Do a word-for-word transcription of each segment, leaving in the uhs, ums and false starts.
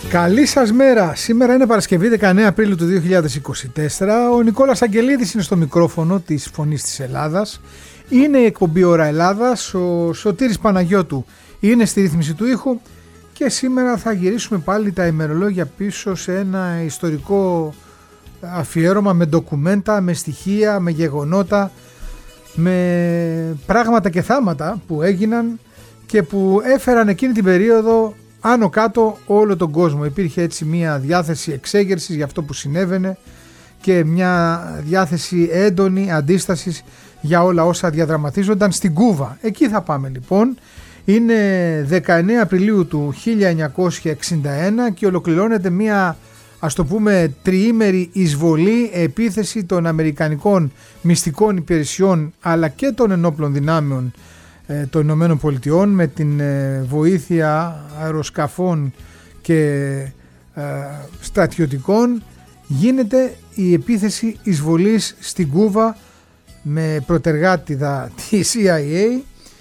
Καλή σας μέρα. Σήμερα είναι Παρασκευή δεκαεννέα Απριλίου του δύο χιλιάδες είκοσι τέσσερα. Ο Νικόλας Αγγελίδης είναι στο μικρόφωνο της Φωνής της Ελλάδας. Είναι η εκπομπή Ώρα Ελλάδας. Ο Σωτήρης Παναγιώτου είναι στη ρύθμιση του ήχου. Και σήμερα θα γυρίσουμε πάλι τα ημερολόγια πίσω σε ένα ιστορικό αφιέρωμα με ντοκουμέντα, με στοιχεία, με γεγονότα, με πράγματα και θάματα που έγιναν και που έφεραν εκείνη την περίοδο άνω κάτω όλο τον κόσμο. Υπήρχε έτσι μια διάθεση εξέγερσης για αυτό που συνέβαινε και μια διάθεση έντονη αντίστασης για όλα όσα διαδραματίζονταν στην Κούβα. Εκεί θα πάμε λοιπόν. Είναι δεκαεννέα Απριλίου του χίλια εννιακόσια εξήντα ένα και ολοκληρώνεται μια, ας το πούμε, τριήμερη εισβολή, επίθεση των Αμερικανικών μυστικών υπηρεσιών αλλά και των ενόπλων δυνάμεων των Ηνωμένων Πολιτειών με την βοήθεια αεροσκαφών και ε, στρατιωτικών. Γίνεται η επίθεση εισβολής στην Κούβα με προτεργάτηδα τη σι άι έι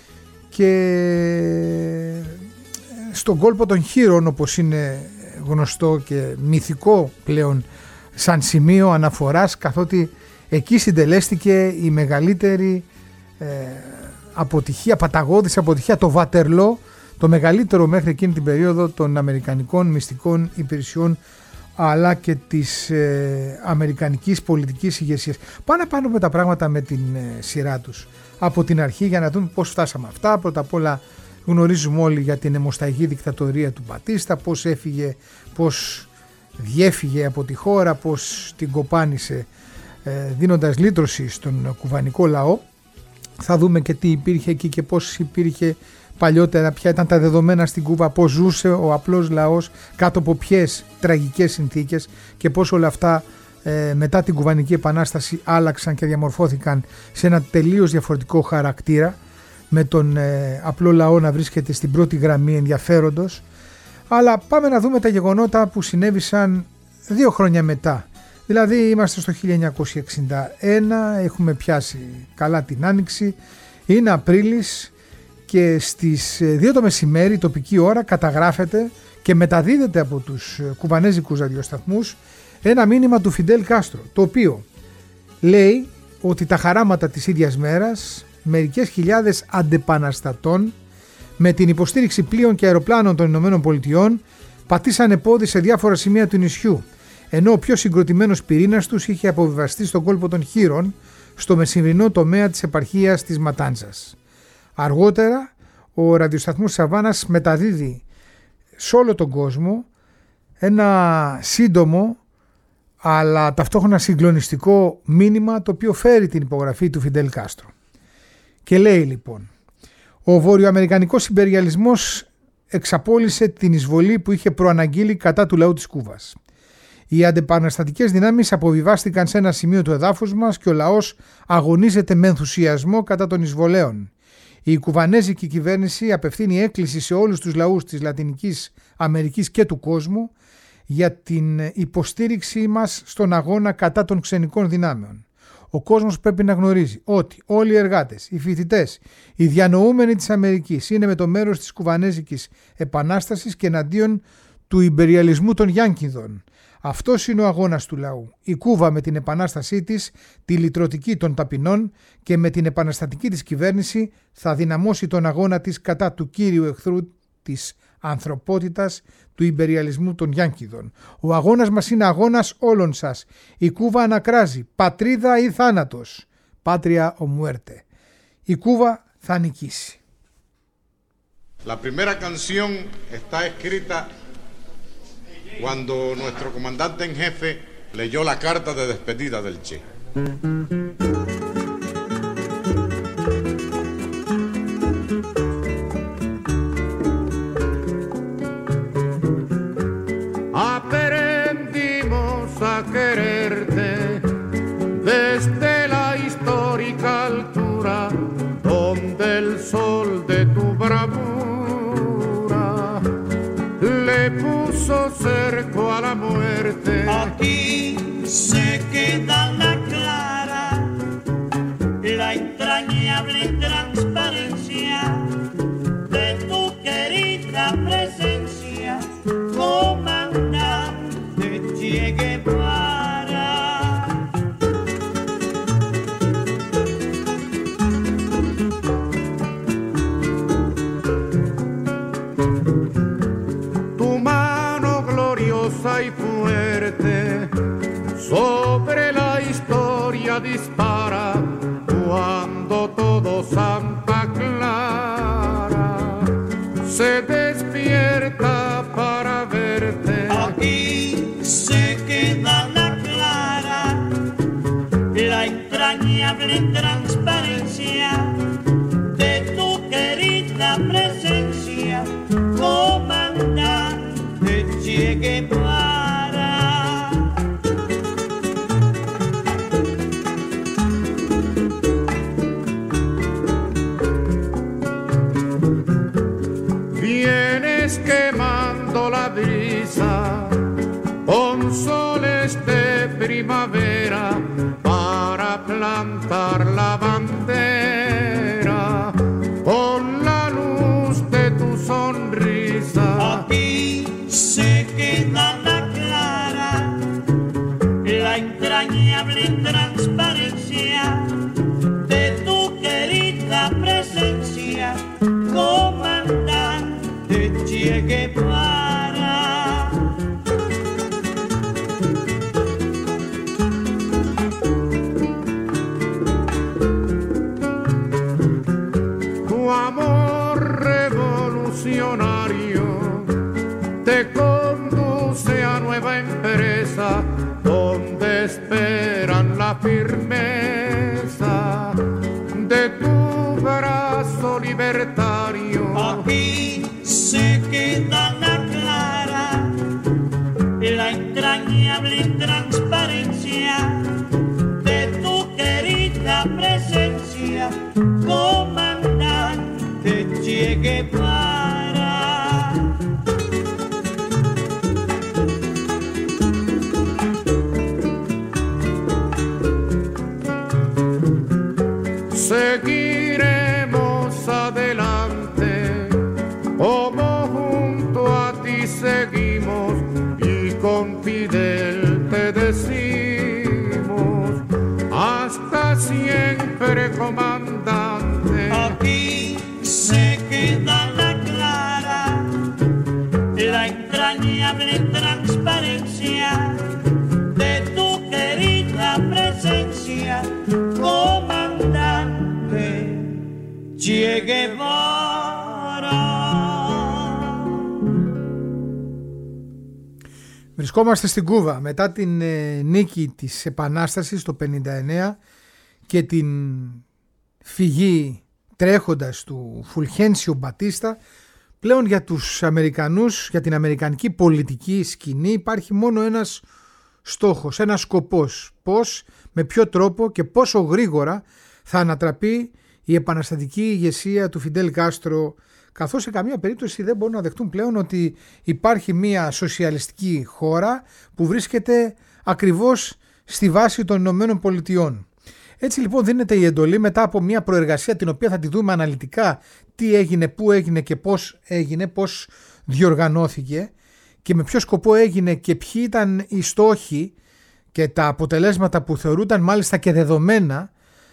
και στον κόλπο των Χείρων, όπως είναι γνωστό και μυθικό πλέον σαν σημείο αναφοράς, καθότι εκεί συντελέστηκε η μεγαλύτερη ε, αποτυχία, παταγώδης αποτυχία, το Βατερλό, το μεγαλύτερο μέχρι εκείνη την περίοδο των Αμερικανικών μυστικών υπηρεσιών αλλά και της ε, Αμερικανικής πολιτικής ηγεσίας. Πάμε να πάρουμε τα πράγματα με την ε, σειρά τους από την αρχή για να δούμε πώς φτάσαμε αυτά. Πρώτα απ' όλα γνωρίζουμε όλοι για την αιμοσταγή δικτατορία του Μπατίστα, πώς έφυγε, πώς διέφυγε από τη χώρα, πώς την κοπάνισε ε, δίνοντας λύτρωση στον κουβανικό λαό. Θα δούμε και τι υπήρχε εκεί και πώς υπήρχε παλιότερα, ποια ήταν τα δεδομένα στην Κούβα, πώς ζούσε ο απλός λαός, κάτω από ποιες τραγικές συνθήκες και πώς όλα αυτά ε, μετά την Κουβανική Επανάσταση άλλαξαν και διαμορφώθηκαν σε ένα τελείως διαφορετικό χαρακτήρα, με τον ε, απλό λαό να βρίσκεται στην πρώτη γραμμή ενδιαφέροντος. Αλλά πάμε να δούμε τα γεγονότα που συνέβησαν δύο χρόνια μετά. Δηλαδή είμαστε στο χίλια εννιακόσια εξήντα ένα, έχουμε πιάσει καλά την Άνοιξη, είναι Απρίλης και στις δύο το μεσημέρι τοπική ώρα καταγράφεται και μεταδίδεται από τους κουβανέζικους ραδιοσταθμούς ένα μήνυμα του Φιντέλ Κάστρο, το οποίο λέει ότι τα χαράματα της ίδιας μέρας μερικές χιλιάδες αντεπαναστατών με την υποστήριξη πλοίων και αεροπλάνων των Ηνωμένων Πολιτειών πατήσανε πόδι σε διάφορα σημεία του νησιού, ενώ ο πιο συγκροτημένος πυρήνας τους είχε αποβιβαστεί στον κόλπο των Χείρων, στο μεσημβρινό τομέα της επαρχίας της Ματάντζας. Αργότερα, ο ραδιοσταθμός Σαββάνας μεταδίδει σε όλο τον κόσμο ένα σύντομο αλλά ταυτόχρονα συγκλονιστικό μήνυμα, το οποίο φέρει την υπογραφή του Φιντέλ Κάστρο. Και λέει λοιπόν: ο βορειοαμερικανικός ιμπεριαλισμός εξαπόλυσε την εισβολή που είχε προαναγγείλει κατά του λαού της Κούβας. Οι αντεπαναστατικές δυνάμεις αποβιβάστηκαν σε ένα σημείο του εδάφους μας και ο λαός αγωνίζεται με ενθουσιασμό κατά των εισβολέων. Η κουβανέζικη κυβέρνηση απευθύνει έκκληση σε όλους τους λαούς της Λατινικής Αμερικής και του κόσμου για την υποστήριξή μας στον αγώνα κατά των ξενικών δυνάμεων. Ο κόσμος πρέπει να γνωρίζει ότι όλοι οι εργάτες, οι φοιτητές, οι διανοούμενοι της Αμερικής είναι με το μέρος της κουβανέζικης επανάστασης και εναντίον του ιμπεριαλισμού των Γιάνκιδων. Αυτός είναι ο αγώνας του λαού. Η Κούβα με την επανάστασή της, τη λυτρωτική των ταπεινών και με την επαναστατική της κυβέρνηση θα δυναμώσει τον αγώνα της κατά του κύριου εχθρού της ανθρωπότητας, του ιμπεριαλισμού των Γιάνκιδων. Ο αγώνας μας είναι αγώνας όλων σας. Η Κούβα ανακράζει πατρίδα ή θάνατος. Πάτρια ο muerte. Η Κούβα θα νικήσει. La primera canción está escrita cuando nuestro comandante en jefe leyó la carta de despedida del Che. Aprendimos a quererte desde la histórica altura donde el sol de tu bravura le puso cerco a la muerte. Aquí se queda la clara, la entrañable transparencia de tu querida presencia, comandante. y fuerte, sobre la historia dispara cuando todo Santa Clara se despierta para verte. Aquí se queda la clara, la entrañable transparencia de tu querida presencia, comandante Che Guevara. Vienes quemando la brisa con soles de primavera para plantar la bandera con la luz de tu sonrisa. Aquí se queda la clara, la entrañable transparencia de tu querida presencia, comandante Che Guevara. Tu amor revolucionario te conduce a nueva empresa donde esperan la firmeza de tu brazo libertario. Aquí se queda la clara, la entrañable transparencia de tu querida presencia, comandante Che Guevara. Seguiremos adelante, como junto a ti seguimos, y con Fidel te decimos, hasta siempre, comandante. Aquí se queda la clara, la entrañable transparencia de tu querida presencia, comandante Che Guevara. Βρισκόμαστε στην Κούβα μετά την ε, νίκη της Επανάστασης το πενήντα εννέα και την φυγή τρέχοντας του Φουλχένσιο Μπατίστα. Πλέον για τους Αμερικανούς, για την αμερικανική πολιτική σκηνή υπάρχει μόνο ένας στόχος, ένας σκοπός. Πώς, με ποιο τρόπο και πόσο γρήγορα θα ανατραπεί η επαναστατική ηγεσία του Φιντέλ Κάστρο, καθώς σε καμία περίπτωση δεν μπορούν να δεχτούν πλέον ότι υπάρχει μια σοσιαλιστική χώρα που βρίσκεται ακριβώς στη βάση των Ηνωμένων Πολιτειών. Έτσι λοιπόν δίνεται η εντολή μετά από μια προεργασία την οποία θα τη δούμε αναλυτικά τι έγινε, πού έγινε και πώς έγινε, πώς διοργανώθηκε και με ποιο σκοπό έγινε και ποιοι ήταν οι στόχοι και τα αποτελέσματα που θεωρούνταν μάλιστα και δεδομένα.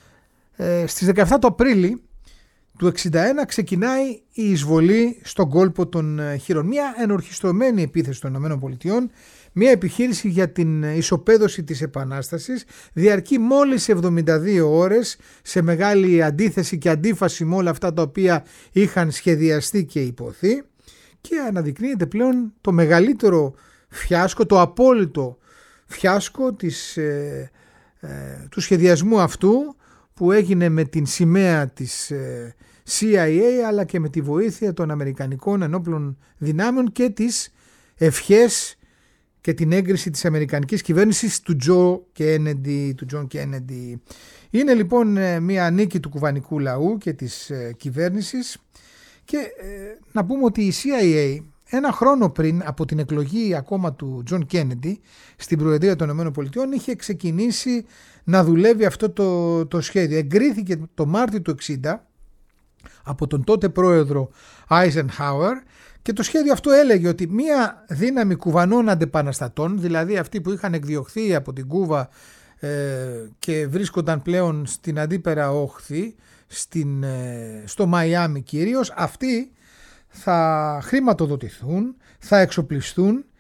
Ε, στις δεκαεφτά του Απρίλη του εξήντα ένα ξεκινάει η εισβολή στον κόλπο των Χείρων. Μια ενορχιστρωμένη επίθεση των ΗΠΑ, μια επιχείρηση για την ισοπαίδωση της Επανάστασης, διαρκεί μόλις εβδομήντα δύο ώρες σε μεγάλη αντίθεση και αντίφαση με όλα αυτά τα οποία είχαν σχεδιαστεί και υποθεί και αναδεικνύεται πλέον το μεγαλύτερο φιάσκο, το απόλυτο φιάσκο της, ε, ε, του σχεδιασμού αυτού που έγινε με την σημαία της ε, σι άι έι αλλά και με τη βοήθεια των Αμερικανικών ενόπλων δυνάμεων και τις ευχές και την έγκριση της Αμερικανικής κυβέρνησης του Τζο Κένεντι, του Τζον Κένεντι. Είναι λοιπόν μια νίκη του κουβανικού λαού και της ε, κυβέρνησης και ε, να πούμε ότι η σι άι έι ένα χρόνο πριν από την εκλογή ακόμα του Τζον Κένεντι στην Προεδρία των ΗΠΑ είχε ξεκινήσει να δουλεύει αυτό το, το σχέδιο. Εγκρίθηκε το Μάρτιο του εξήντα από τον τότε πρόεδρο Άιζενχάουερ και το σχέδιο αυτό έλεγε ότι μία δύναμη κουβανών αντεπαναστατών, δηλαδή αυτοί που είχαν εκδιωχθεί από την Κούβα ε, και βρίσκονταν πλέον στην αντίπερα όχθη, στην, ε, στο Μαϊάμι κυρίως, αυτοί θα χρηματοδοτηθούν, θα εξοπλιστούν,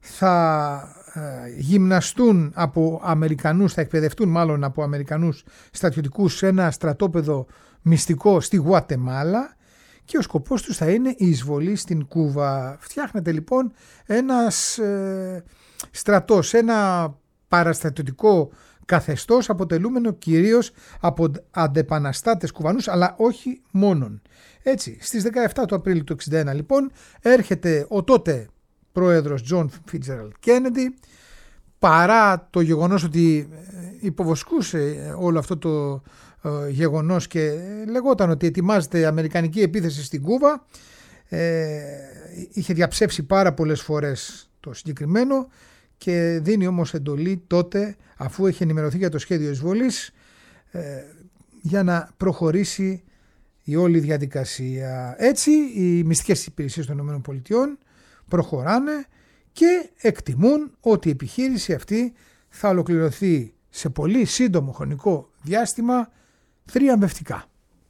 θα γυμναστούν από Αμερικανούς, θα εκπαιδευτούν μάλλον από Αμερικανούς στρατιωτικούς σε ένα στρατόπεδο μυστικό στη Γουατεμάλα και ο σκοπός τους θα είναι η εισβολή στην Κούβα. Φτιάχνεται λοιπόν ένας ε, στρατός, ένα παραστρατιωτικό καθεστώς αποτελούμενο κυρίως από αντεπαναστάτες Κουβανούς, αλλά όχι μόνον. Έτσι, στις δεκαεφτά του Απρίλη του εξήντα ένα λοιπόν έρχεται ο τότε πρόεδρος Τζον Φιτζέραλντ Κέννεντι, παρά το γεγονός ότι υποβοσκούσε όλο αυτό το ε, γεγονός και λεγόταν ότι ετοιμάζεται αμερικανική επίθεση στην Κούβα, ε, είχε διαψεύσει πάρα πολλές φορές το συγκεκριμένο και δίνει όμως εντολή τότε, αφού έχει ενημερωθεί για το σχέδιο εισβολής, ε, για να προχωρήσει η όλη διαδικασία. Έτσι οι μυστικές υπηρεσίες των ΗΠΑ προχωράνε και εκτιμούν ότι η επιχείρηση αυτή θα ολοκληρωθεί σε πολύ σύντομο χρονικό διάστημα θριαμβευτικά.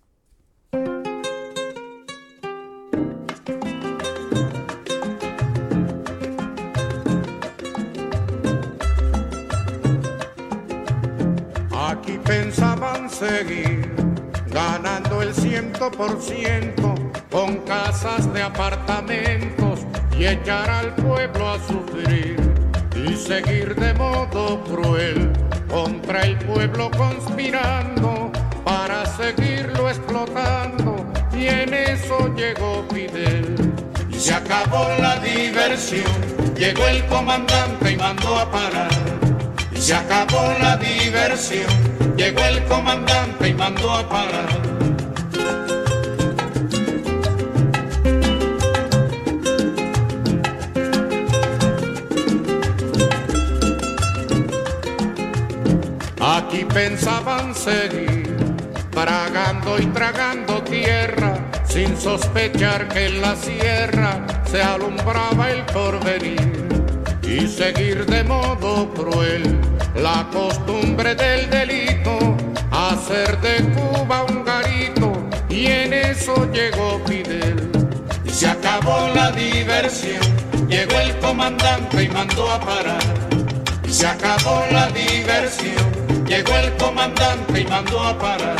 Aquí pensaban seguir ganando el ciento por ciento con casas de apartamentos y echar al pueblo a sufrir y seguir de modo cruel contra el pueblo conspirando para seguirlo explotando y en eso llegó Fidel y se acabó la diversión, llegó el comandante y mandó a parar y se acabó la diversión, llegó el comandante y mandó a parar. Aquí pensaban seguir, tragando y tragando tierra, sin sospechar que en la sierra se alumbraba el porvenir, y seguir de modo cruel la costumbre del delito, hacer de Cuba un garito, y en eso llegó Fidel. Y se acabó la diversión, llegó el comandante y mandó a parar. Y se acabó la diversión, llegó el comandante y mandó a parar.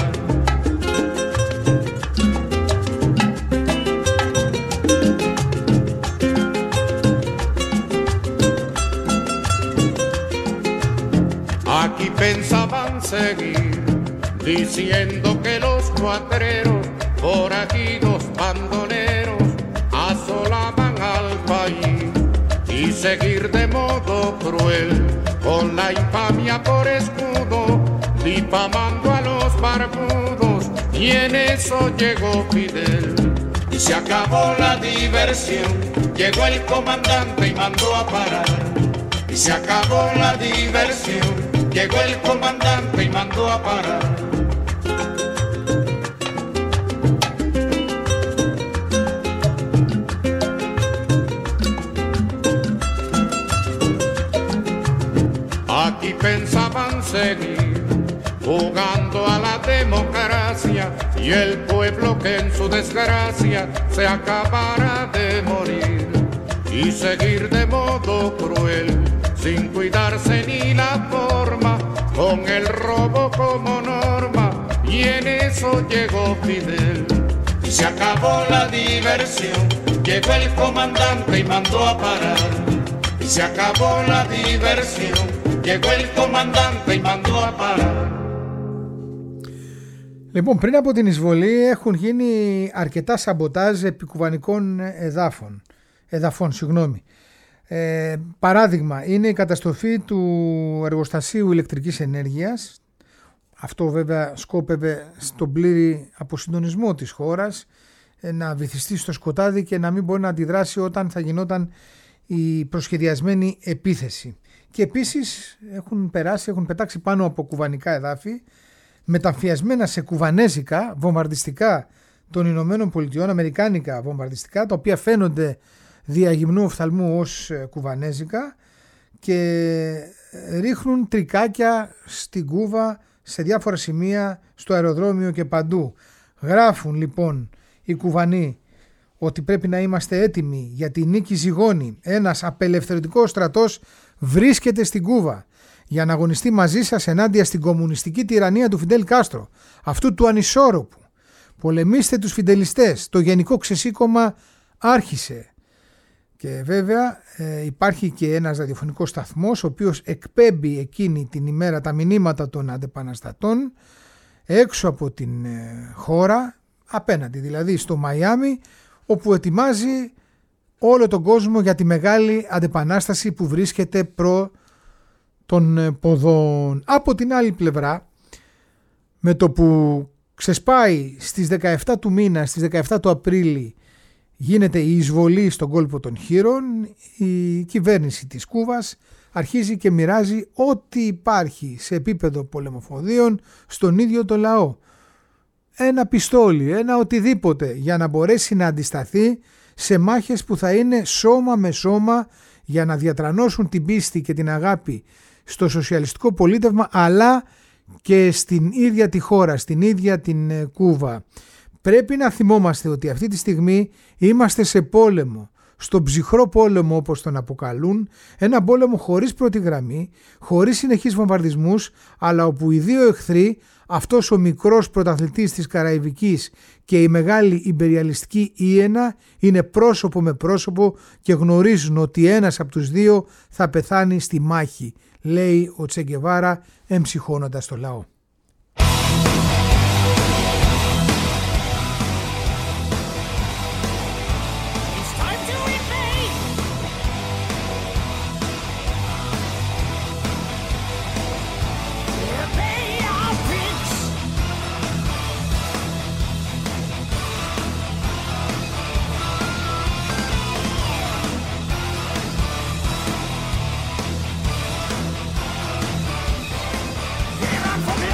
Aquí pensaban seguir, diciendo que los cuatreros, forajidos, bandoneros, asolaban al país, y seguir de modo cruel, con la infamia por escudo, difamando a los barbudos, y en eso llegó Fidel. Y se acabó la diversión, llegó el comandante y mandó a parar. Y se acabó la diversión, llegó el comandante y mandó a parar. Aquí pensaban seguir jugando a la democracia y el pueblo que en su desgracia se acabara de morir y seguir de modo cruel sin cuidarse ni la forma, con el robo como norma, y en eso llegó Fidel. Y se acabó la diversión, llegó el comandante y mandó a parar. Y se acabó la diversión, llegó el comandante y mandó a parar. Λοιπόν, πριν από την εισβολή έχουν γίνει αρκετά σαμποτάζ επί κουβανικών εδάφων, εδαφών, συγγνώμη. Ε, παράδειγμα είναι η καταστροφή του εργοστασίου ηλεκτρικής ενέργειας. Αυτό βέβαια σκόπευε στον πλήρη αποσυντονισμό της χώρας, να βυθιστεί στο σκοτάδι και να μην μπορεί να αντιδράσει όταν θα γινόταν η προσχεδιασμένη επίθεση. Και επίσης έχουν περάσει, έχουν πετάξει πάνω από κουβανικά εδάφη, μεταμφιασμένα σε κουβανέζικα βομβαρδιστικά των Ηνωμένων Πολιτειών, αμερικάνικα βομβαρδιστικά, τα οποία φαίνονται διαγυμνού οφθαλμού ως κουβανέζικα και ρίχνουν τρικάκια στην Κούβα σε διάφορα σημεία, στο αεροδρόμιο και παντού. Γράφουν λοιπόν οι Κουβανοί ότι πρέπει να είμαστε έτοιμοι για τη νίκη ζυγώνει. Ένας απελευθερωτικός στρατός βρίσκεται στην Κούβα για να αγωνιστεί μαζί σας ενάντια στην κομμουνιστική τυραννία του Φιντέλ Κάστρο, αυτού του ανισόρροπου. Πολεμήστε τους φιντελιστές, το γενικό ξεσήκωμα άρχισε. Και βέβαια ε, υπάρχει και ένας ραδιοφωνικός σταθμός ο οποίος εκπέμπει εκείνη την ημέρα τα μηνύματα των αντεπαναστατών έξω από την ε, χώρα, απέναντι δηλαδή στο Μαϊάμι, όπου ετοιμάζει όλο τον κόσμο για τη μεγάλη αντεπανάσταση που βρίσκεται προ των ποδών. Από την άλλη πλευρά, με το που ξεσπάει στις δεκαεφτά του μήνα, στις δεκαεφτά του Απρίλη, γίνεται η εισβολή στον κόλπο των Χείρων, η κυβέρνηση της Κούβας αρχίζει και μοιράζει ό,τι υπάρχει σε επίπεδο πολεμοφοδίων στον ίδιο το λαό. Ένα πιστόλι, ένα οτιδήποτε για να μπορέσει να αντισταθεί σε μάχες που θα είναι σώμα με σώμα για να διατρανώσουν την πίστη και την αγάπη στο σοσιαλιστικό πολίτευμα, αλλά και στην ίδια τη χώρα, στην ίδια την Κούβα. Πρέπει να θυμόμαστε ότι αυτή τη στιγμή είμαστε σε πόλεμο, στον ψυχρό πόλεμο όπως τον αποκαλούν, ένα πόλεμο χωρίς πρώτη γραμμή, χωρίς συνεχείς βομβαρδισμούς, αλλά όπου οι δύο εχθροί, αυτός ο μικρός πρωταθλητής της Καραϊβικής και η μεγάλη ιμπεριαλιστική Ιένα, είναι πρόσωπο με πρόσωπο και γνωρίζουν ότι ένας από τους δύο θα πεθάνει στη μάχη, λέει ο Τσε Γκεβάρα εμψυχώνοντας το λαό. From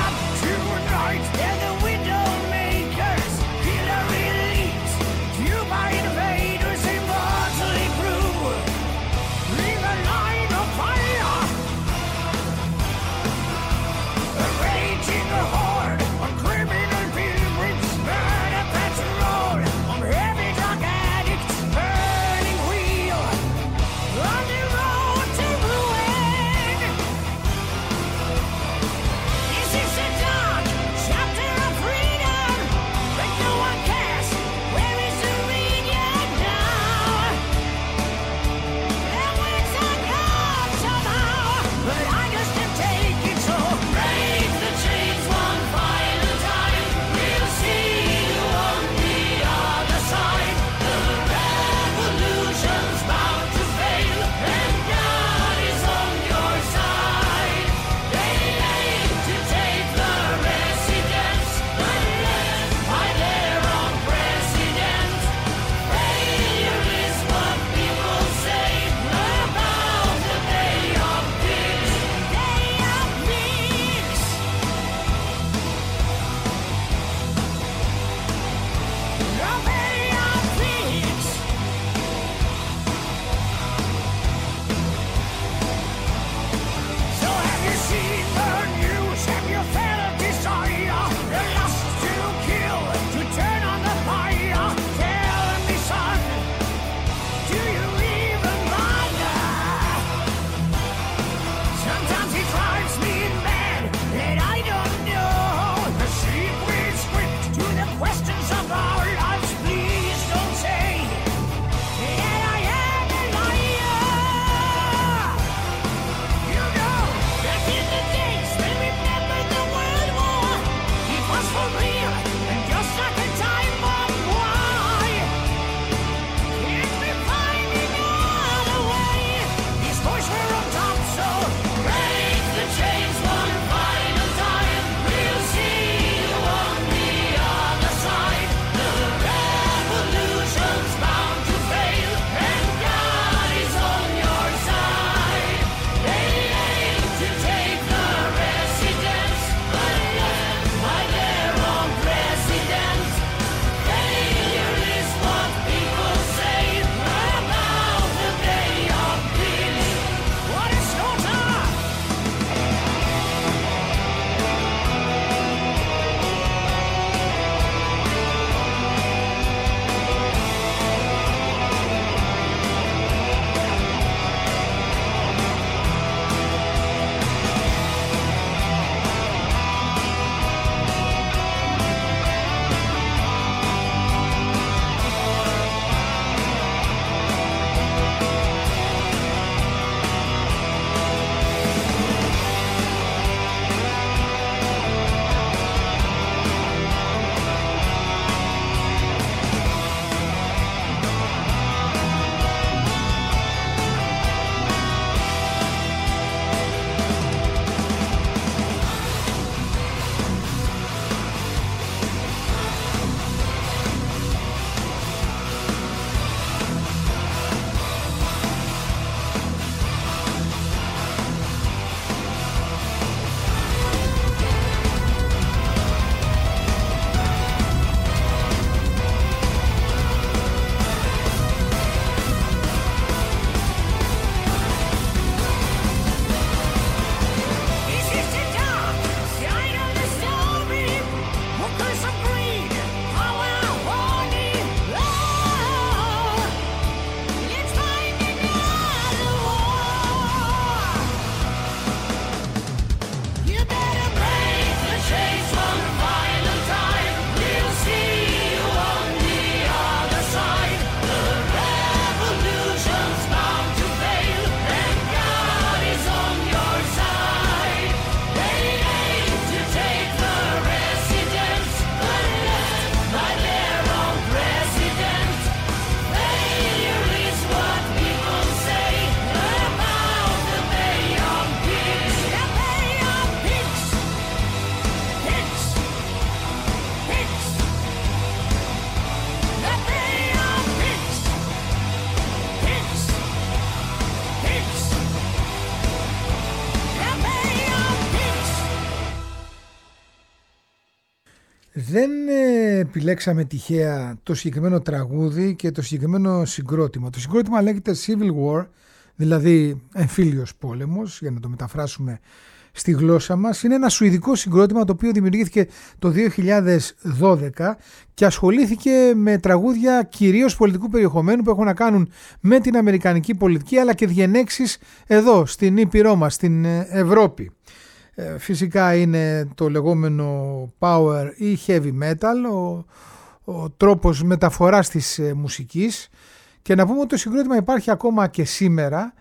δεν επιλέξαμε τυχαία το συγκεκριμένο τραγούδι και το συγκεκριμένο συγκρότημα. Το συγκρότημα λέγεται Civil War, δηλαδή εμφύλιος πόλεμος, για να το μεταφράσουμε στη γλώσσα μας. Είναι ένα σουηδικό συγκρότημα το οποίο δημιουργήθηκε το δύο χιλιάδες δώδεκα και ασχολήθηκε με τραγούδια κυρίως πολιτικού περιεχομένου που έχουν να κάνουν με την αμερικανική πολιτική, αλλά και διενέξεις εδώ στην Ήπειρό μας, στην Ευρώπη. Φυσικά είναι το λεγόμενο power ή heavy metal, ο, ο τρόπος μεταφοράς της μουσικής, και να πούμε ότι το συγκρότημα υπάρχει ακόμα και σήμερα.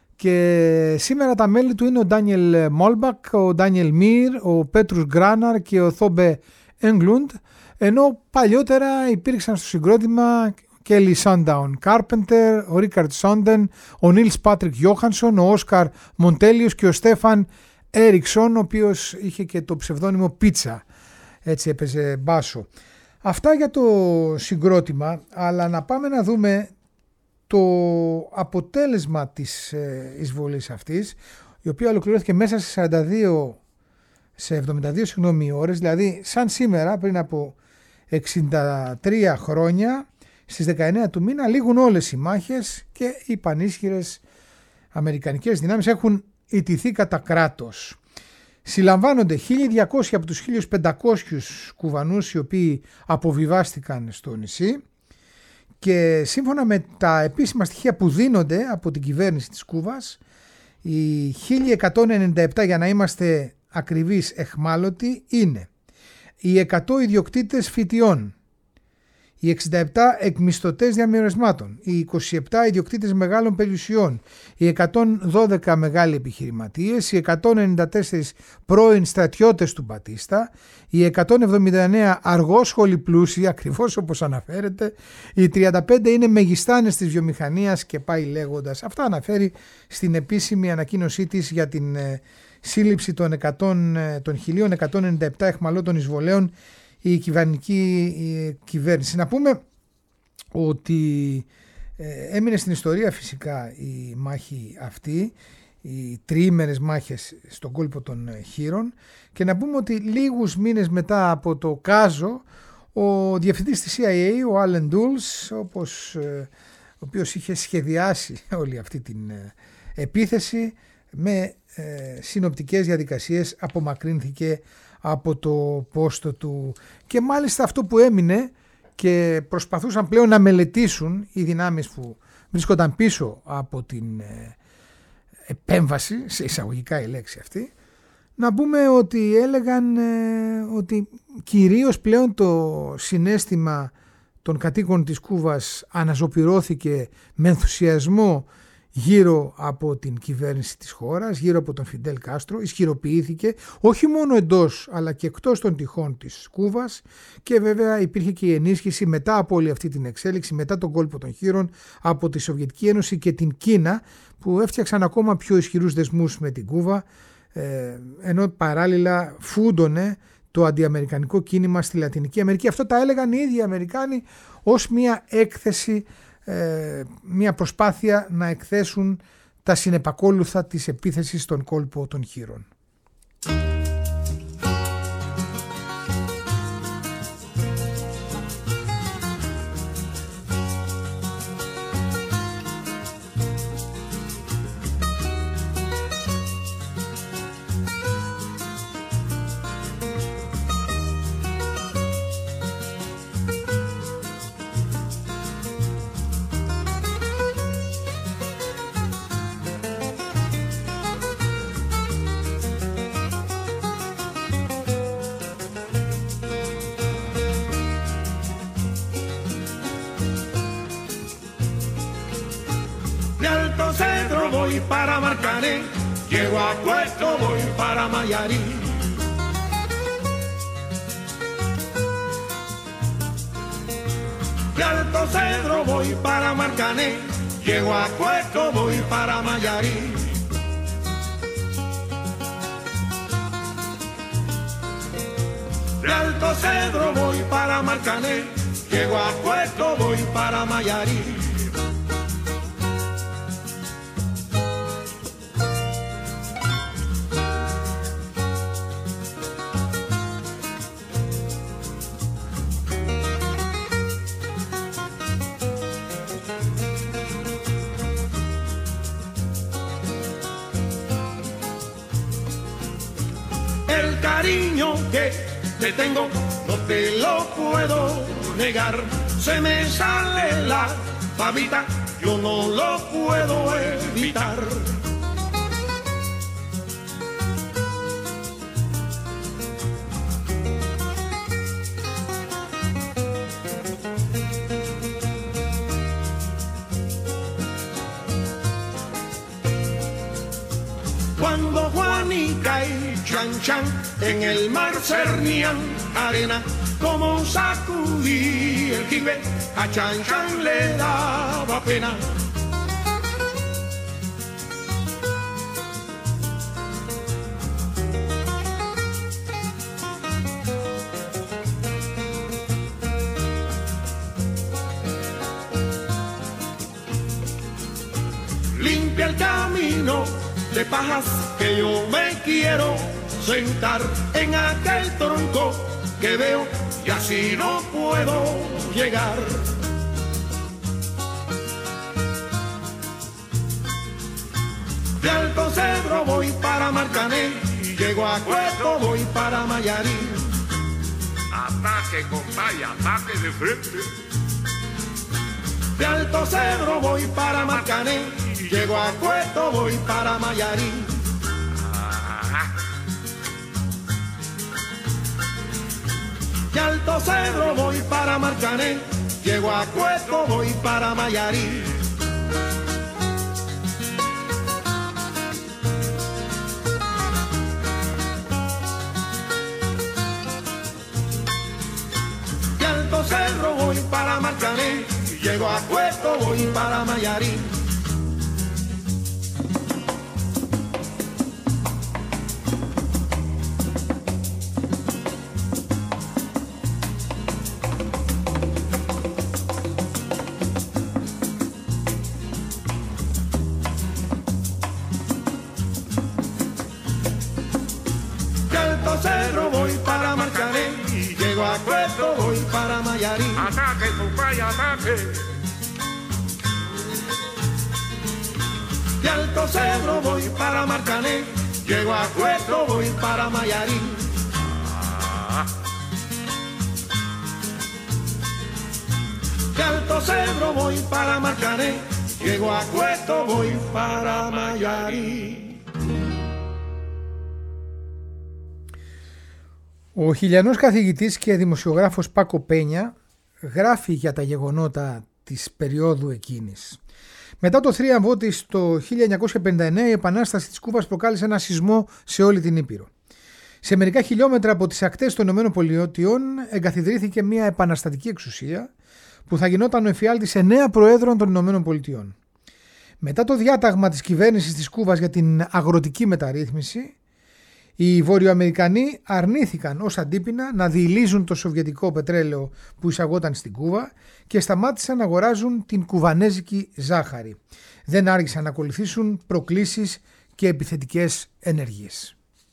Και σήμερα τα μέλη του είναι ο Ντάνιελ Μόλμπακ, ο Ντάνιελ Μίρ, ο Πέτρους Γκράναρ και ο Θόμπε Έγκλουντ, ενώ παλιότερα υπήρξαν στο συγκρότημα Κέλι Σάνταουν Κάρπεντερ, ο Ρίκαρτ Σόντεν, ο Νίλς Πάτρικ Γιόχανσον, ο Όσκαρ Μοντέλιος και ο Στέφαν Έριξον, ο οποίος είχε και το ψευδόνυμο Πίτσα, έτσι έπαιζε μπάσο. Αυτά για το συγκρότημα, αλλά να πάμε να δούμε το αποτέλεσμα της εισβολής αυτής, η οποία ολοκληρώθηκε μέσα σε σαράντα δύο, σε εβδομήντα δύο συγγνώμη ώρες, δηλαδή σαν σήμερα πριν από εξήντα τρία χρόνια, στις δεκαεννέα του μήνα λήγουν όλες οι μάχες και οι πανίσχυρες αμερικανικές δυνάμεις έχουν ιτηθεί κατά κράτος. Συλλαμβάνονται χίλια διακόσιοι από τους χίλια πεντακόσιους Κουβανούς οι οποίοι αποβιβάστηκαν στο νησί, και σύμφωνα με τα επίσημα στοιχεία που δίνονται από την κυβέρνηση της Κούβας, οι χίλια εκατόν ενενήντα επτά, για να είμαστε ακριβείς, εχμάλωτοι είναι οι εκατό ιδιοκτήτες φυτιών, οι εξήντα επτά εκμισθωτές διαμερισμάτων, οι είκοσι επτά ιδιοκτήτες μεγάλων περιουσιών, οι εκατόν δώδεκα μεγάλοι επιχειρηματίες, οι εκατόν ενενήντα τέσσερα πρώην στρατιώτες του Μπατίστα, οι εκατόν εβδομήντα εννέα αργόσχολοι πλούσιοι, ακριβώς όπως αναφέρεται, οι τριάντα πέντε είναι μεγιστάνες της βιομηχανίας και πάει λέγοντας. Αυτά αναφέρει στην επίσημη ανακοίνωσή της για την ε, σύλληψη των, εκατό, των χίλια εκατόν ενενήντα επτά εχμαλώτων εισβολέων η κυβερνητική η κυβέρνηση. Να πούμε ότι ε, έμεινε στην ιστορία φυσικά η μάχη αυτή, οι τριήμερες μάχες στον κόλπο των Χείρων, και να πούμε ότι λίγους μήνες μετά από το Κάζο, ο διευθυντής της σι άι έι, ο Άλεν Ντούλς, όπως, ε, ο οποίος είχε σχεδιάσει όλη αυτή την ε, επίθεση, με ε, συνοπτικές διαδικασίες απομακρύνθηκε από το πόστο του. Και μάλιστα αυτό που έμεινε και προσπαθούσαν πλέον να μελετήσουν οι δυνάμεις που βρίσκονταν πίσω από την ε, επέμβαση, σε εισαγωγικά η λέξη αυτή, να πούμε ότι έλεγαν ε, ότι κυρίως πλέον το συναίσθημα των κατοίκων της Κούβας αναζωπυρώθηκε με ενθουσιασμό γύρω από την κυβέρνηση της χώρας, γύρω από τον Φιντέλ Κάστρο, ισχυροποιήθηκε όχι μόνο εντός αλλά και εκτός των τυχών της Κούβας, και βέβαια υπήρχε και η ενίσχυση μετά από όλη αυτή την εξέλιξη, μετά τον κόλπο των Χείρων, από τη Σοβιετική Ένωση και την Κίνα, που έφτιαξαν ακόμα πιο ισχυρούς δεσμούς με την Κούβα, ενώ παράλληλα φούντωνε το αντιαμερικανικό κίνημα στη Λατινική Αμερική. Αυτό τα έλεγαν οι ίδιοι Αμερικάνοι ως μια έκθεση, μια προσπάθεια να εκθέσουν τα συνεπακόλουθα της επίθεσης στον κόλπο των Χείρων. Voy para Marcané, llego a Puerto, voy para Mayarí. De Alto Cedro voy para Marcané, llego a Puerto, voy para Mayarí. De Alto Cedro voy para Marcané, llego a Puerto, voy para Mayarí. cariño que te tengo, no te lo puedo negar. Se me sale la babita, yo no lo puedo evitar. Cuando Juanica y Chan Chan en el mar cernían arena, como sacudí el jibe, a Chan Chan le daba pena. Limpia el camino de pajas que yo me quiero sentar en aquel tronco que veo y así no puedo llegar. De Alto Cedro voy para Marcané, llego a Cueto voy para Mayarí. Ataque, compadre, ataque de frente. De Alto Cedro voy para Marcané, llego a Cueto voy para Mayarí. De Alto Cedro voy para Marcané, llego a Cueto voy para Mayarí. De Alto Cedro voy para Marcané, llego a Cueto voy para Mayarí. Cerro voy para Marcané, llego a Cueto voy para Mayarí. Ataque, compadre, ataque. De Alto Cedro voy para Marcané, llego a Cueto voy para Mayarí. De Alto Cedro voy para Marcané, llego a Cueto voy para Mayarí. Ο χιλιανός καθηγητής και δημοσιογράφος Πάκο Πένια γράφει για τα γεγονότα της περίοδου εκείνης. Μετά το θρίαμβό της το χίλια εννιακόσια πενήντα εννέα η επανάσταση της Κούβας προκάλεσε ένα σεισμό σε όλη την Ήπειρο. Σε μερικά χιλιόμετρα από τις ακτές των ΗΠΑ εγκαθιδρύθηκε μια επαναστατική εξουσία που θα γινόταν ο εφιάλτης εννέα προέδρων των ΗΠΑ. Μετά το διάταγμα της κυβέρνησης της Κούβας για την αγροτική μεταρρύθμιση, οι Βορειοαμερικανοί αρνήθηκαν ως αντίπεινα να διηλίζουν το σοβιετικό πετρέλαιο που εισαγόταν στην Κούβα και σταμάτησαν να αγοράζουν την κουβανέζικη ζάχαρη. Δεν άργησαν να ακολουθήσουν προκλήσεις και επιθετικές ενέργειες.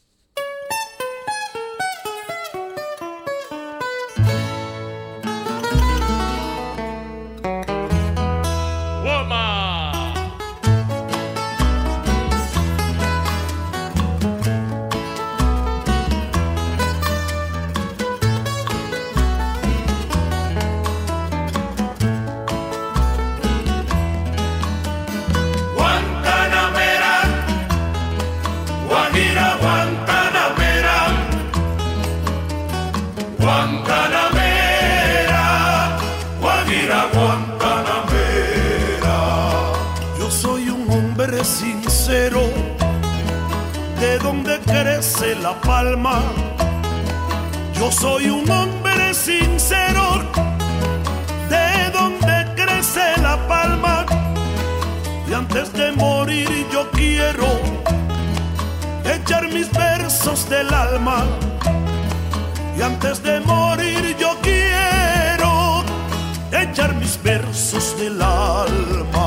Sincero, de donde crece la palma. Yo soy un hombre sincero, de donde crece la palma. Y antes de morir yo quiero echar mis versos del alma. Y antes de morir yo quiero echar mis versos del alma.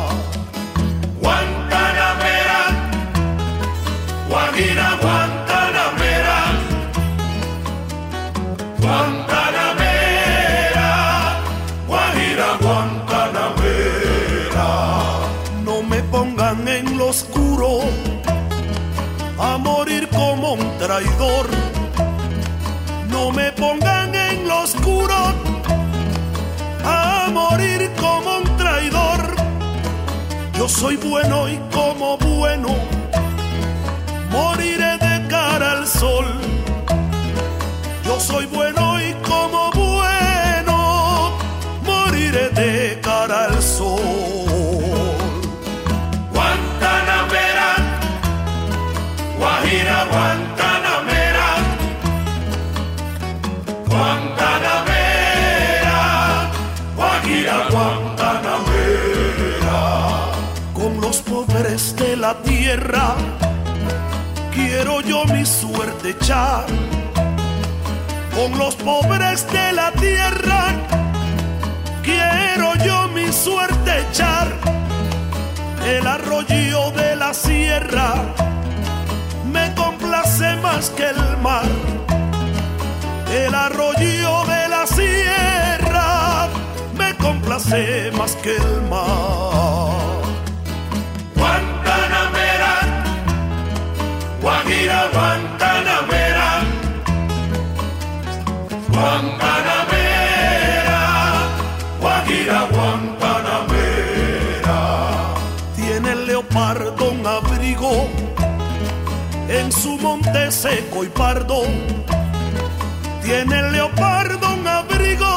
Guantanamera, Guajira, Guantanamera, Guantanamera, Guajira, Guantanamera. No me pongan en lo oscuro a morir como un traidor. no me pongan en lo oscuro a morir como un traidor. Yo soy bueno y como bueno moriré de cara al sol. Yo soy bueno y como bueno moriré de cara al sol. Guantanamera, Guajira, Guantanamera, Guantanamera, Guajira, Guantanamera. Con los pobres de la tierra quiero yo mi suerte echar. Con los pobres de la tierra quiero yo mi suerte echar. El arroyo de la sierra me complace más que el mar. El arroyo de la sierra me complace más que el mar. Guantanamera, Guajira, Guantanamera, Guantanamera, Guajira, Guantanamera. Tiene el leopardo un abrigo en su monte seco y pardo. Tiene el leopardo un abrigo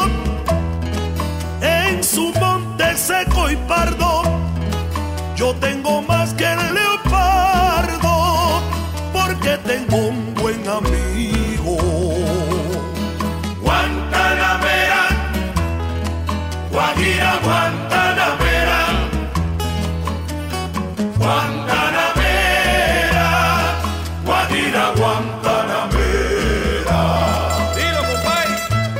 en su monte seco y pardo. Yo tengo más que el leopardo porque tengo un buen amigo. Guantanamera, Guajira, Guantanamera, Guantanamera, Guajira, Guantanamera. Dilo, compadre.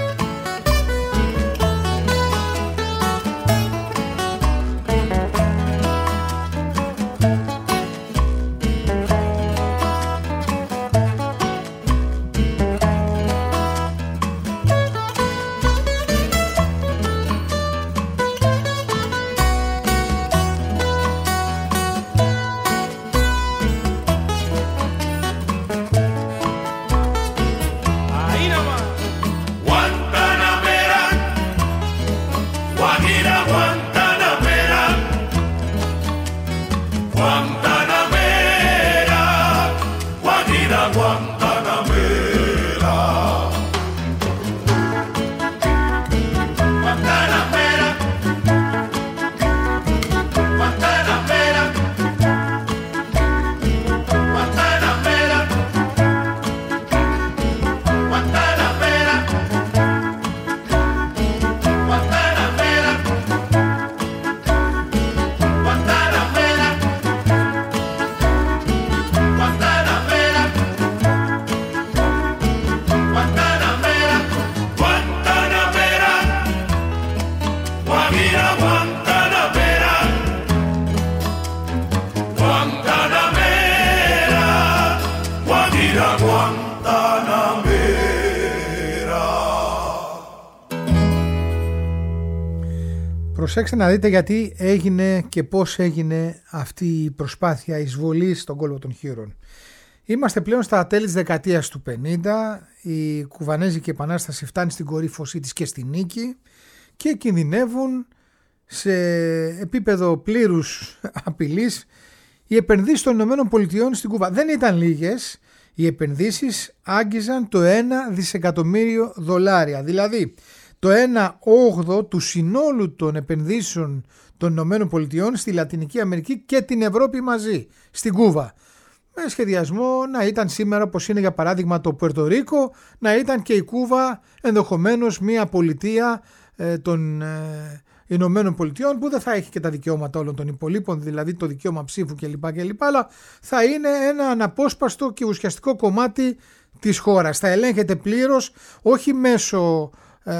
Προσέξτε να δείτε γιατί έγινε και πώς έγινε αυτή η προσπάθεια εισβολής στον κόλπο των Χοίρων. Είμαστε πλέον στα τέλη της δεκαετίας του πενήντα, η Κουβανέζικη Επανάσταση φτάνει στην κορύφωσή της και στη νίκη και κινδυνεύουν σε επίπεδο πλήρους απειλής οι επενδύσεις των Ηνωμένων Πολιτειών στην Κούβα. Δεν ήταν λίγες, οι επενδύσεις άγγιζαν το ένα δισεκατομμύριο δολάρια, δηλαδή το ένα όγδοο του συνόλου των επενδύσεων των Ηνωμένων Πολιτειών στη Λατινική Αμερική και την Ευρώπη μαζί, στην Κούβα. Με σχεδιασμό να ήταν σήμερα, όπως είναι για παράδειγμα το Πουέρτο Ρίκο, να ήταν και η Κούβα ενδεχομένως μια πολιτεία ε, των ε, Ηνωμένων Πολιτειών που δεν θα έχει και τα δικαιώματα όλων των υπολείπων, δηλαδή το δικαίωμα ψήφου κλπ. κλπ αλλά θα είναι ένα αναπόσπαστο και ουσιαστικό κομμάτι της χώρας. Θα ελέγχεται πλήρως, όχι μέσω ε,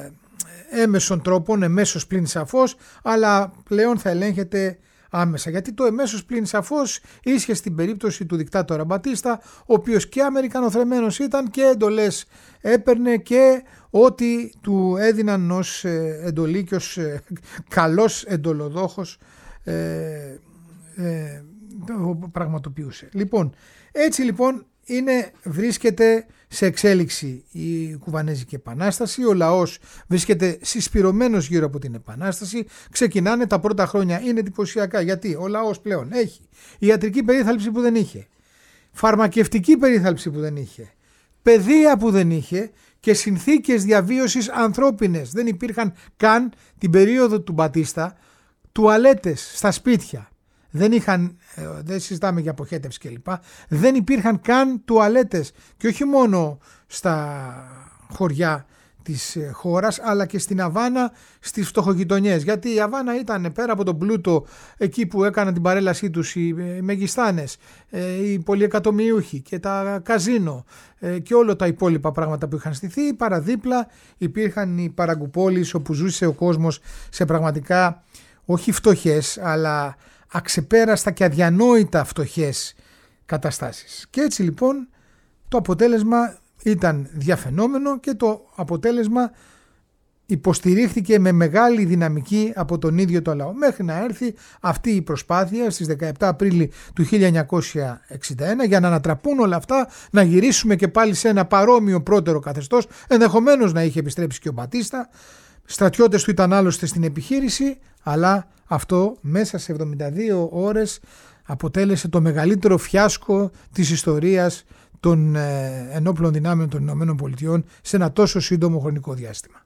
έμεσων τρόπων, εμέσως πλην σαφώς, αλλά πλέον θα ελέγχεται άμεσα. Γιατί το εμέσως πλην σαφώς ίσχυε στην περίπτωση του δικτάτορα Μπατίστα, ο οποίος και αμερικανοθρεμένος ήταν και εντολές έπαιρνε και ό,τι του έδιναν ως εντολή και ως καλός εντολοδόχος ε, ε, το πραγματοποιούσε. Λοιπόν, έτσι λοιπόν είναι, βρίσκεται σε εξέλιξη η Κουβανέζικη Επανάσταση, ο λαός βρίσκεται συσπυρωμένος γύρω από την Επανάσταση, ξεκινάνε τα πρώτα χρόνια, είναι εντυπωσιακά γιατί ο λαός πλέον έχει ιατρική περίθαλψη που δεν είχε, φαρμακευτική περίθαλψη που δεν είχε, παιδεία που δεν είχε και συνθήκες διαβίωσης ανθρώπινες. Δεν υπήρχαν καν την περίοδο του Μπατίστα τουαλέτες στα σπίτια. Δεν είχαν, δεν συζητάμε για αποχέτευση κλπ. Δεν υπήρχαν καν τουαλέτες και όχι μόνο στα χωριά της χώρας αλλά και στην Αβάνα στις φτωχογειτονιές, γιατί η Αβάνα ήταν πέρα από τον πλούτο εκεί που έκαναν την παρέλασή τους οι μεγιστάνες, οι πολυεκατομμυριούχοι και τα καζίνο και όλα τα υπόλοιπα πράγματα που είχαν στηθεί, παραδίπλα υπήρχαν οι παραγκουπόλεις όπου ζούσε ο κόσμος σε πραγματικά όχι φτωχές αλλά αξεπέραστα και αδιανόητα φτωχές καταστάσεις. Και έτσι λοιπόν το αποτέλεσμα ήταν διαφαινόμενο και το αποτέλεσμα υποστηρίχθηκε με μεγάλη δυναμική από τον ίδιο το λαό μέχρι να έρθει αυτή η προσπάθεια στις δεκαεπτά Απρίλη του χίλια εννιακόσια εξήντα ένα για να ανατραπούν όλα αυτά, να γυρίσουμε και πάλι σε ένα παρόμοιο πρώτερο καθεστώς, ενδεχομένως να είχε επιστρέψει και ο Μπατίστα. Στρατιώτες του ήταν άλλωστε στην επιχείρηση, αλλά αυτό μέσα σε εβδομήντα δύο ώρες αποτέλεσε το μεγαλύτερο φιάσκο της ιστορίας των ε, ενόπλων δυνάμεων των Ηνωμένων Πολιτειών σε ένα τόσο σύντομο χρονικό διάστημα.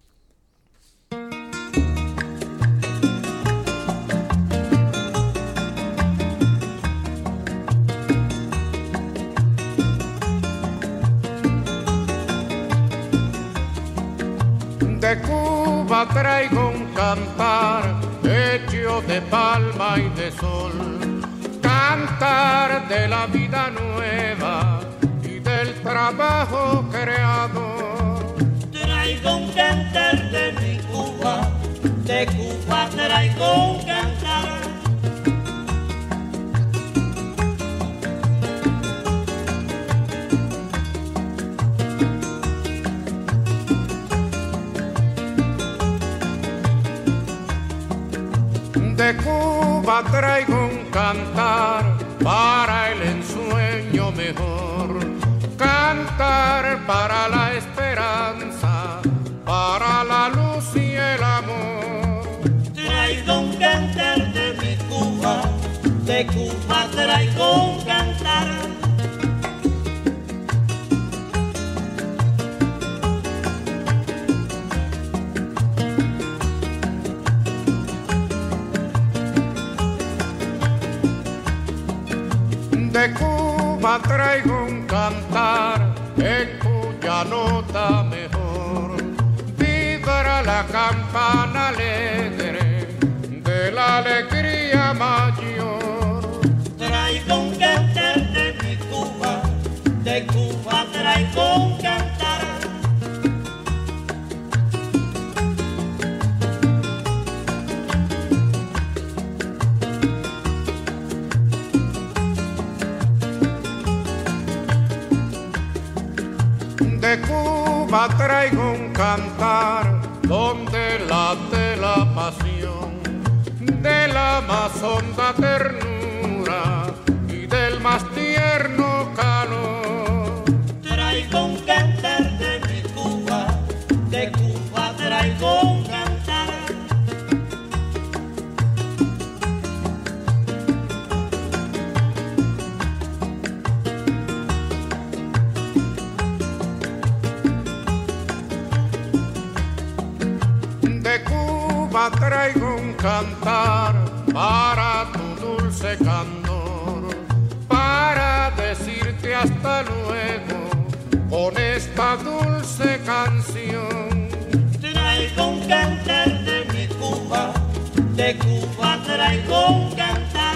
De Cuba traigo un cantar hecho de palma y de sol, cantar de la vida nueva y del trabajo creador. Traigo un cantar de mi Cuba, de Cuba traigo un cantar. De Cuba traigo un cantar para el ensueño mejor, cantar para la esperanza, para la luz y el amor. Traigo un cantar de mi Cuba, de Cuba traigo un cantar. De Cuba traigo un cantar en cuya nota mejor vibra la campana alegre de la alegría mayor. Traigo un cantar de mi Cuba, de Cuba traigo un cantar. De Cuba traigo un cantar donde late la pasión de la más honda ternura y del más tierno calor. Traigo un cantar de mi Cuba, de Cuba traigo un cantar. De Cuba traigo un cantar para tu dulce candor, para decirte hasta luego con esta dulce canción. Traigo un cantar de mi Cuba, de Cuba traigo un cantar.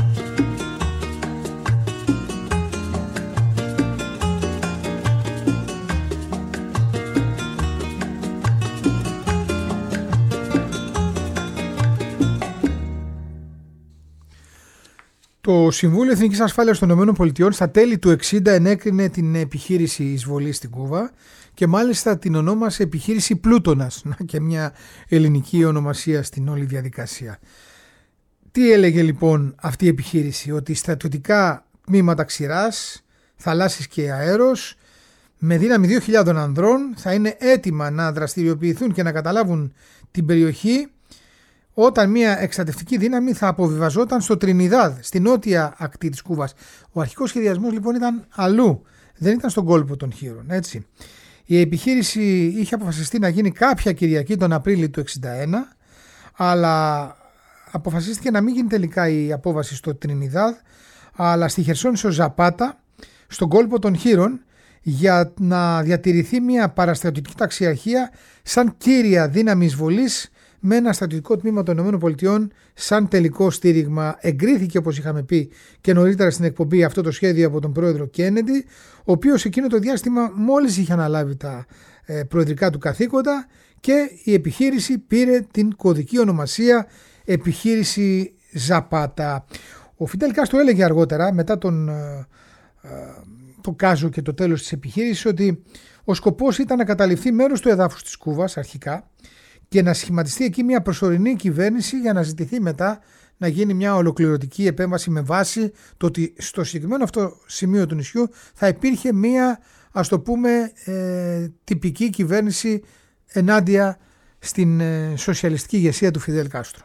Το Συμβούλιο Εθνικής Ασφάλειας των ΗΠΑ στα τέλη του εξήντα ενέκρινε την επιχείρηση εισβολής στην Κούβα και μάλιστα την ονόμασε επιχείρηση Πλούτονας, και μια ελληνική ονομασία στην όλη διαδικασία. Τι έλεγε λοιπόν αυτή η επιχείρηση? Ότι στρατιωτικά τμήματα ξηράς θαλάσσης και αέρος, με δύναμη δύο χιλιάδων ανδρών, θα είναι έτοιμα να δραστηριοποιηθούν και να καταλάβουν την περιοχή όταν μια εκστρατευτική δύναμη θα αποβιβαζόταν στο Τρινιδάδ, στην νότια ακτή της Κούβας. Ο αρχικός σχεδιασμός λοιπόν ήταν αλλού, δεν ήταν στον κόλπο των Χείρων, έτσι. Η επιχείρηση είχε αποφασιστεί να γίνει κάποια Κυριακή τον Απρίλιο του εξήντα ένα, αλλά αποφασίστηκε να μην γίνει τελικά η απόβαση στο Τρινιδάδ, αλλά στη Χερσόνησο Ζαπάτα, στον κόλπο των Χείρων, για να διατηρηθεί μια παραστρατιωτική ταξιαρχία σαν κύρια δύναμη εισβολής με ένα στρατιωτικό τμήμα των ΗΠΑ σαν τελικό στήριγμα. Εγκρίθηκε, όπως είχαμε πει και νωρίτερα στην εκπομπή, αυτό το σχέδιο από τον πρόεδρο Κέννεντι, ο οποίος εκείνο το διάστημα μόλις είχε αναλάβει τα ε, προεδρικά του καθήκοντα, και η επιχείρηση πήρε την κωδική ονομασία επιχείρηση Ζαπάτα. Ο Φιντέλ Κάστρο έλεγε αργότερα, μετά τον, ε, ε, το Κάζο και το τέλος της επιχείρησης, ότι ο σκοπός ήταν να καταληφθεί μέρος του εδάφους της Κούβας αρχικά και να σχηματιστεί εκεί μια προσωρινή κυβέρνηση για να ζητηθεί μετά να γίνει μια ολοκληρωτική επέμβαση με βάση το ότι στο συγκεκριμένο αυτό σημείο του νησιού θα υπήρχε μια, ας το πούμε, ε, τυπική κυβέρνηση ενάντια στην ε, σοσιαλιστική ηγεσία του Φιδέλ Κάστρο.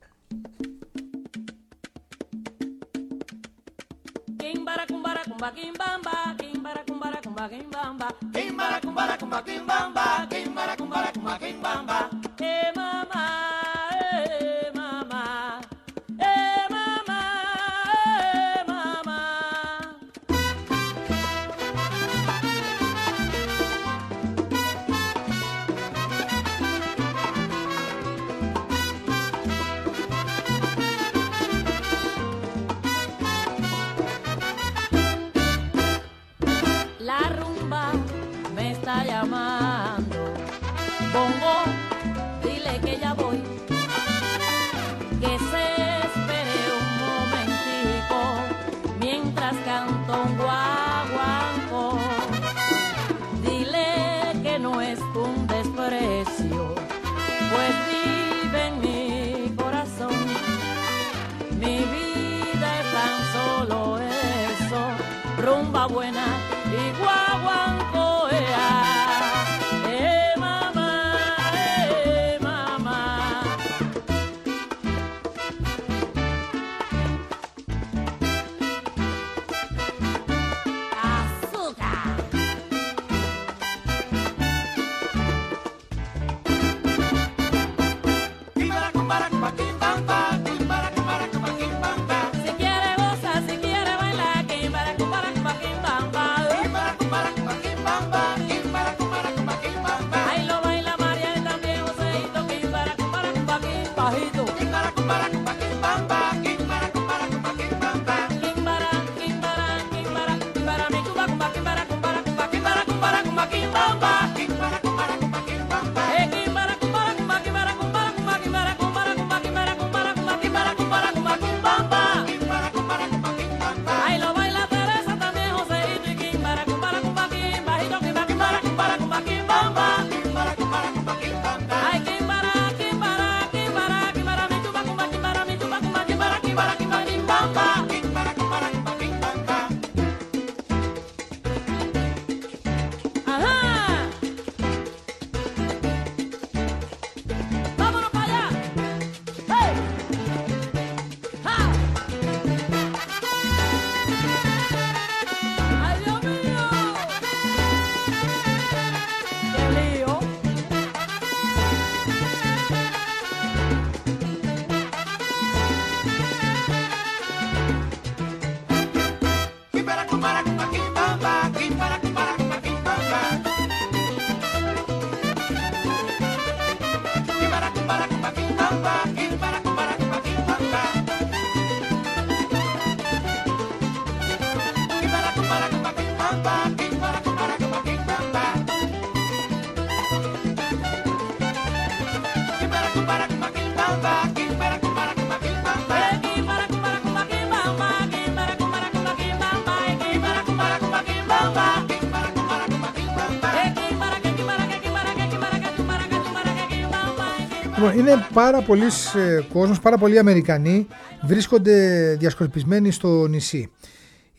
Είναι πάρα πολλοί κόσμος, πάρα πολλοί Αμερικανοί βρίσκονται διασκορπισμένοι στο νησί.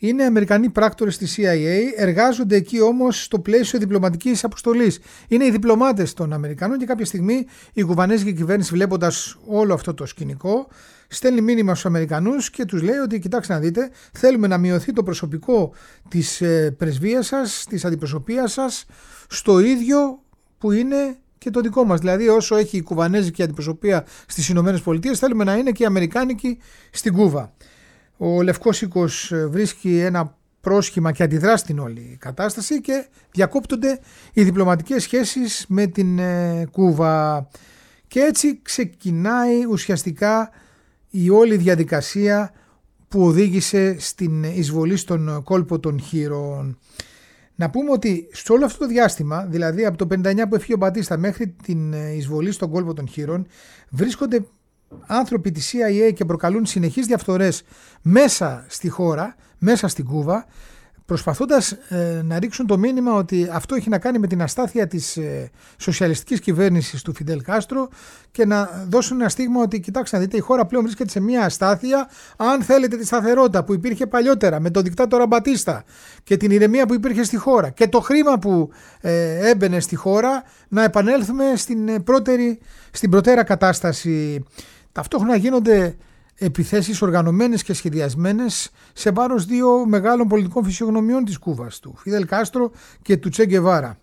είναι Αμερικανοί πράκτορες της σι άι έι, εργάζονται εκεί όμως στο πλαίσιο διπλωματικής αποστολής. Είναι οι διπλωμάτες των Αμερικανών και κάποια στιγμή η κουβανέζικη κυβέρνηση, βλέποντας όλο αυτό το σκηνικό, στέλνει μήνυμα στους Αμερικανούς και τους λέει ότι κοιτάξτε να δείτε, θέλουμε να μειωθεί το προσωπικό της πρεσβείας σας, της αντιπροσωπείας σας, στο ίδιο που είναι και το δικό μας. Δηλαδή όσο έχει η κουβανέζικη αντιπροσωπεία στις Ηνωμένες Πολιτείες, θέλουμε να είναι και η αμερικάνικη στην Κούβα. Ο Λευκός Οίκος βρίσκει ένα πρόσχημα και αντιδρά στην όλη κατάσταση και διακόπτονται οι διπλωματικές σχέσεις με την Κούβα. Και έτσι ξεκινάει ουσιαστικά η όλη διαδικασία που οδήγησε στην εισβολή στον κόλπο των Χείρων. Να πούμε ότι σε όλο αυτό το διάστημα, δηλαδή από το πενήντα εννιά που έφυγε ο Μπατίστα μέχρι την εισβολή στον κόλπο των Χείρων, βρίσκονται άνθρωποι της σι άι έι και προκαλούν συνεχείς διαφθορές μέσα στη χώρα, μέσα στην Κούβα, προσπαθώντας ε, να ρίξουν το μήνυμα ότι αυτό έχει να κάνει με την αστάθεια της ε, σοσιαλιστικής κυβέρνησης του Φιντέλ Κάστρο και να δώσουν ένα στίγμα ότι κοιτάξτε να δείτε, η χώρα πλέον βρίσκεται σε μια αστάθεια. Αν θέλετε τη σταθερότητα που υπήρχε παλιότερα με τον δικτάτορα Μπατίστα και την ηρεμία που υπήρχε στη χώρα και το χρήμα που ε, έμπαινε στη χώρα, να επανέλθουμε στην, πρώτερη, στην προτέρα κατάσταση. Ταυτόχρονα γίνονται επιθέσεις οργανωμένες και σχεδιασμένες σε βάρος δύο μεγάλων πολιτικών φυσιογνωμιών της Κούβας, του Φιδέλ Κάστρο και του Τσε Γκεβάρα.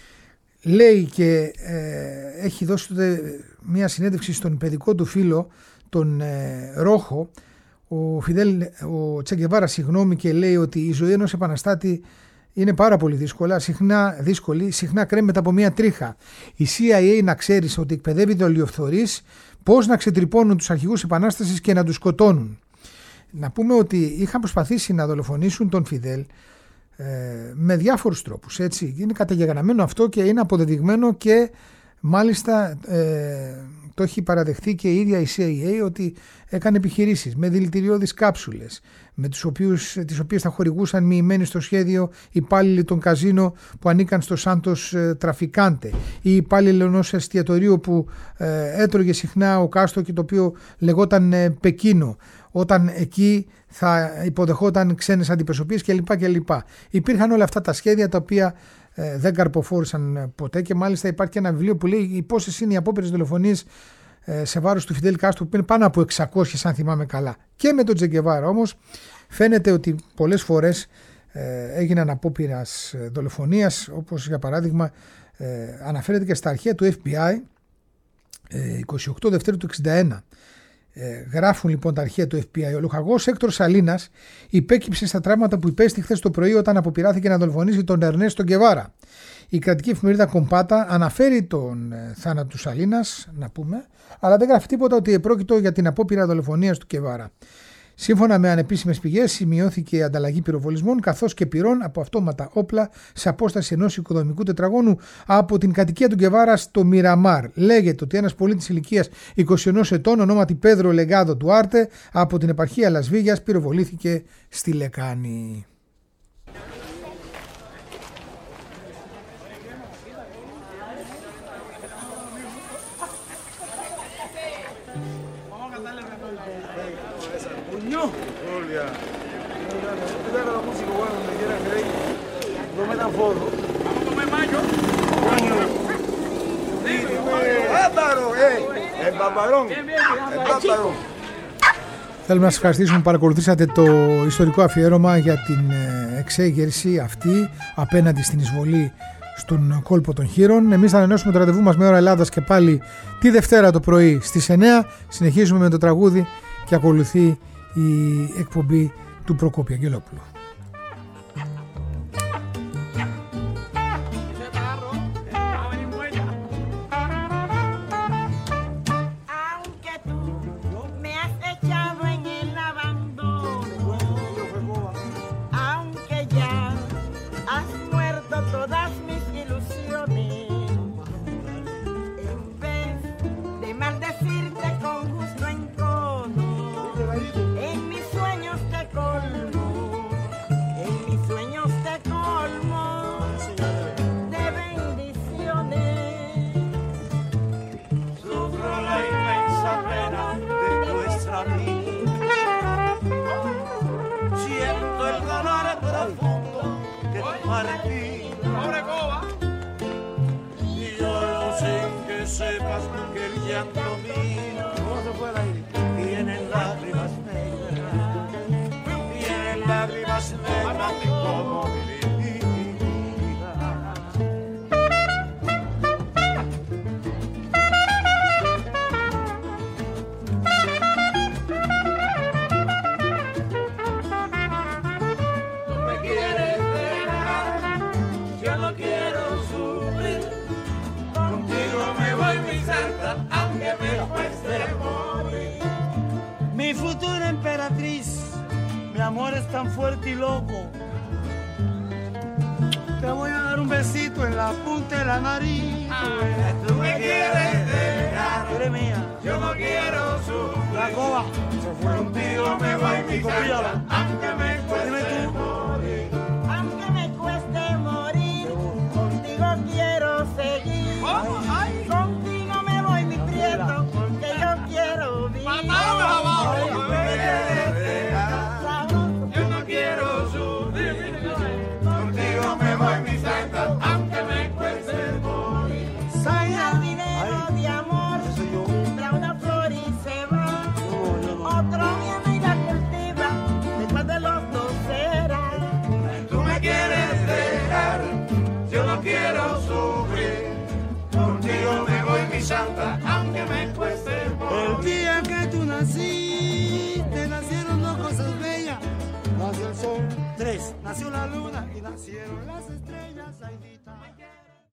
Λέει και ε, έχει δώσει τότε μια συνέντευξη στον παιδικό του φίλο, τον ε, Ρόχο, ο, Φιδέλ, ο Τσε Γκεβάρα, συγγνώμη, και λέει ότι η ζωή ενός επαναστάτη είναι πάρα πολύ δύσκολα, συχνά, δύσκολη, συχνά κρέμεται από μια τρίχα. Η σι άι έι, να ξέρεις, ότι εκπαιδεύει δολιοφθορείς πώς να ξετρυπώνουν τους αρχηγούς επανάστασης και να τους σκοτώνουν. Να πούμε ότι είχαν προσπαθήσει να δολοφονήσουν τον Φιδέλ ε, με διάφορους τρόπους. Έτσι. Είναι καταγεγραμμένο αυτό και είναι αποδεδειγμένο και μάλιστα ε, το έχει παραδεχθεί και η ίδια η σι άι έι ότι έκανε επιχειρήσεις με δηλητηριώδεις κάψουλες, με τους οποίους, τις οποίες θα χορηγούσαν μοιημένοι στο σχέδιο υπάλληλοι των καζίνο που ανήκαν στο Σάντος ε, Τραφικάντε ή υπάλληλοι ενός εστιατορίου που ε, έτρωγε συχνά ο Κάστρο και το οποίο λεγόταν ε, Πεκίνο, όταν εκεί θα υποδεχόταν ξένες αντιπροσωπείες κλπ. κλπ. Υπήρχαν όλα αυτά τα σχέδια τα οποία ε, δεν καρποφόρησαν ποτέ και μάλιστα υπάρχει και ένα βιβλίο που λέει πόσες είναι οι απόπειρες δολοφονίες σε βάρος του Φιντέλ Κάστρο, που είναι πάνω από εξακόσιες αν θυμάμαι καλά. Και με τον Τσε Γκεβάρα όμως φαίνεται ότι πολλές φορές ε, έγιναν απόπειρας δολοφονίας, όπως για παράδειγμα ε, αναφέρεται και στα αρχεία του εφ μπι άι ε, εικοστή ογδόη Δευτέρου του εξήντα ένα. Ε, γράφουν λοιπόν τα αρχεία του εφ μπι άι. Ο λοχαγός Έκτορ Σαλίνας υπέκυψε στα τραύματα που υπέστη χθες το πρωί όταν αποπειράθηκε να δολοφονήσει τον Ερνέστο Γκεβάρα. Η κρατική εφημερίδα Κομπάτα αναφέρει τον ε, θάνατο του Σαλίνας, να πούμε, αλλά δεν γράφει τίποτα ότι επρόκειτο για την απόπειρα δολοφονίας του Γκεβάρα. Σύμφωνα με ανεπίσημες πηγές, σημειώθηκε ανταλλαγή πυροβολισμών καθώς και πυρών από αυτόματα όπλα σε απόσταση ενός οικοδομικού τετραγώνου από την κατοικία του Γκεβάρα στο Μιραμάρ. Λέγεται ότι ένας πολίτης ηλικίας είκοσι ενός ετών, ονόματι Πέδρο Λεγκάδο Ντουάρτε, από την επαρχία Λας-Βίγιας, πυροβολήθηκε στη λεκάνη. Θέλουμε να σας ευχαριστήσουμε που παρακολουθήσατε το ιστορικό αφιέρωμα για την εξέγερση αυτή απέναντι στην εισβολή στον κόλπο των Χείρων. Εμείς θα ανανεώσουμε το ραντεβού μας με ώρα Ελλάδας και πάλι τη Δευτέρα το πρωί στις εννιά. Συνεχίζουμε με το τραγούδι και ακολουθεί η εκπομπή του Προκόπη Αγγελόπουλου. En mis sueños te colmo Martín. Pobre Coba. Y yo sin que sepas que el llanto mío ¿Cómo se fue el aire? tiene lágrimas negras, tiene lágrimas negras como mi vida. Tú me quieres dejar, yo no quiero sufrir. Contigo me voy, mi santa, aunque me cueste morir. Mi futura emperatriz, mi amor es tan fuerte y loco. Te voy a dar un besito en la punta de la nariz. Tú me quieres dejar, Eres mía. yo no quiero sufrir. La coba. Contigo me voy, mi santa, aunque me Dime cueste tú. morir. Aunque me cueste morir, contigo quiero seguir. ¿Cómo? Ay. Contigo me voy, mi prieto, porque yo quiero vivir. Matamos abajo. Ay, Tú me quieres dejar, sabroso. yo no quiero sufrir. Contigo me voy, mi santa, aunque me cueste morir. Soy jardinero de amor, trae una flor y se va. Otro viene y la cultiva, después de los dos será. Tú me quieres dejar, yo no quiero sufrir. Contigo me voy, mi santa, aunque me cueste El morir. día que tú naciste, nacieron dos cosas bellas. Nació el sol, tres, nació la luna y nacieron las estrellas. Aidita.